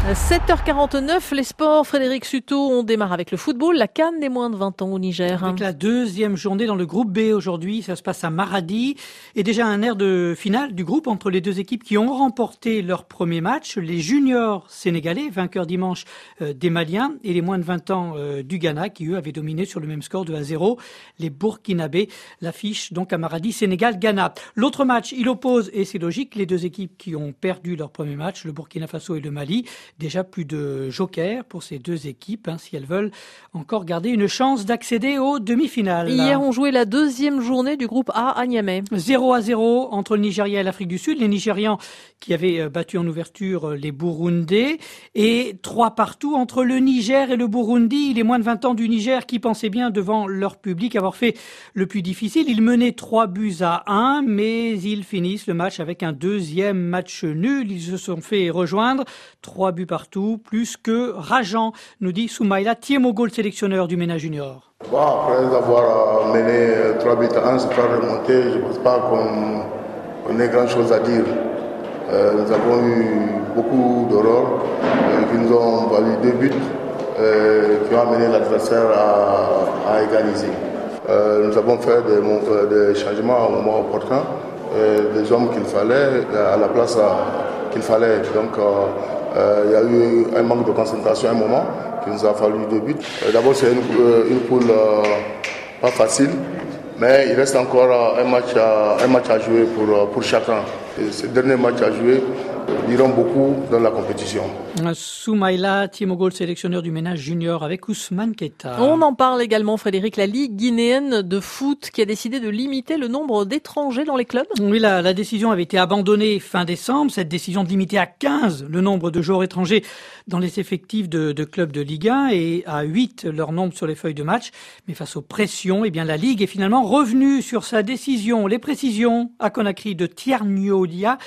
7h49, les sports. Frédéric Sutot, on démarre avec le football. La CAN des moins de 20 ans au Niger. Avec la deuxième journée dans le groupe B aujourd'hui, ça se passe à Maradi. Et déjà un air de finale du groupe entre les deux équipes qui ont remporté leur premier match. Les juniors sénégalais, vainqueurs dimanche des Maliens, et les moins de 20 ans du Ghana qui eux avaient dominé sur le même score 2-0 les Burkinabés. L'affiche donc à Maradi, Sénégal-Ghana. L'autre match, il oppose, et c'est logique, les deux équipes qui ont perdu leur premier match, le Burkina Faso et le Mali. Déjà plus de jokers pour ces deux équipes, si elles veulent encore garder une chance d'accéder aux demi-finales. Hier, on jouait la deuxième journée du groupe A à Niamey. 0-0 entre le Nigeria et l'Afrique du Sud. Les Nigérians qui avaient battu en ouverture les Burundais. Et 3-3 entre le Niger et le Burundi. Les moins de 20 ans du Niger qui pensaient bien devant leur public avoir fait le plus difficile. Ils menaient 3-1, mais ils finissent le match avec un deuxième match nul. Ils se sont fait rejoindre. 3 buts partout, plus que rageant, nous dit Soumaïla Tiemogol, sélectionneur du MENA Junior. Bon, après avoir mené 3-1, se faire remonter, je ne pense pas qu'on ait grand chose à dire. Nous avons eu beaucoup d'erreurs qui nous ont valu 2 buts, qui ont amené l'adversaire à égaliser. Nous avons fait des changements au moment opportun, des hommes qu'il fallait, à la place qu'il fallait. Donc, il y a eu un manque de concentration à un moment qui nous a fallu 2 buts. D'abord, c'est une poule pas facile, mais il reste encore un match à jouer pour chacun. Et ces derniers matchs à jouer diront beaucoup dans la compétition. Soumaïla Tiemogol, sélectionneur du MENA Junior avec Ousmane Keita. On en parle également, Frédéric, la Ligue guinéenne de foot qui a décidé de limiter le nombre d'étrangers dans les clubs. Oui, la décision avait été abandonnée fin décembre. Cette décision de limiter à 15 le nombre de joueurs étrangers dans les effectifs de clubs de Ligue 1 et à 8 leur nombre sur les feuilles de match. Mais face aux pressions, la Ligue est finalement revenue sur sa décision. Les précisions à Conakry de Tiernoya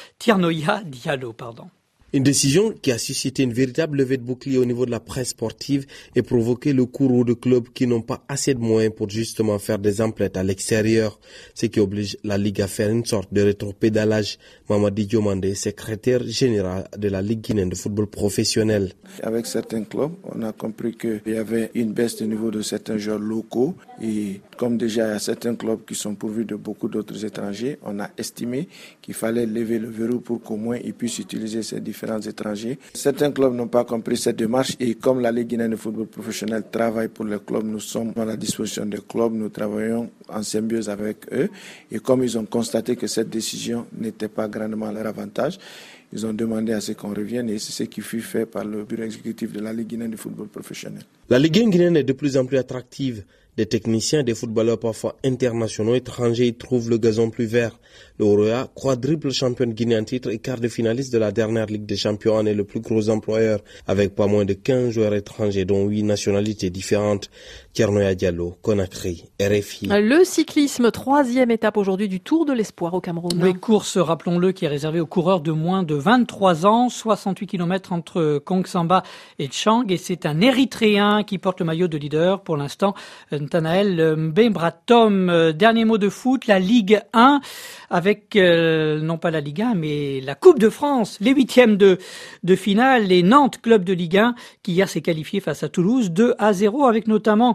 Diallo. Une décision qui a suscité une véritable levée de bouclier au niveau de la presse sportive et provoqué le courroux de clubs qui n'ont pas assez de moyens pour justement faire des emplettes à l'extérieur, ce qui oblige la Ligue à faire une sorte de rétropédalage. Mamadi Diomandé, secrétaire général de la Ligue guinéenne de football professionnel. Avec certains clubs, on a compris qu'il y avait une baisse du niveau de certains joueurs locaux et comme déjà il y a certains clubs qui sont pourvus de beaucoup d'autres étrangers, on a estimé qu'il fallait lever le verrou pour qu'au moins ils puissent utiliser ces différents étrangers. Certains clubs n'ont pas compris cette démarche et comme la Ligue guinéenne de football professionnel travaille pour les clubs, nous sommes à la disposition des clubs, nous travaillons en symbiose avec eux et comme ils ont constaté que cette décision n'était pas grandement à leur avantage, ils ont demandé à ce qu'on revienne et c'est ce qui fut fait par le bureau exécutif de la Ligue guinéenne de football professionnel. La Ligue guinéenne est de plus en plus attractive. Des techniciens, des footballeurs parfois internationaux étrangers y trouvent le gazon plus vert. Le Oroya, quadruple champion de Guinée en titre et quart de finaliste de la dernière Ligue des Champions, en est le plus gros employeur, avec pas moins de 15 joueurs étrangers, dont 8 nationalités différentes. Tiernoya Diallo, Conakry, RFI. Le cyclisme, 3e étape aujourd'hui du Tour de l'Espoir au Cameroun. Les courses, rappelons-le, qui est réservée aux coureurs de moins de 23 ans, 68 km entre Kongsamba et Tchang, et c'est un Érythréen qui porte le maillot de leader pour l'instant, Nathanaël Mbembratom. Dernier mot de foot, la Ligue 1 avec non pas la Ligue 1 mais la Coupe de France, les 8e de finale, les Nantes club de Ligue 1 qui hier s'est qualifié face à Toulouse 2-0 avec notamment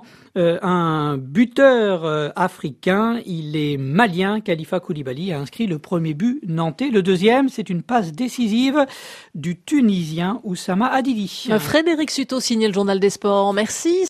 un buteur africain, il est malien, Khalifa Koulibaly a inscrit le premier but nantais. Le deuxième, c'est une passe décisive du Tunisien Oussama Hadidi. Frédéric Sutot signait le journal des sports. Merci.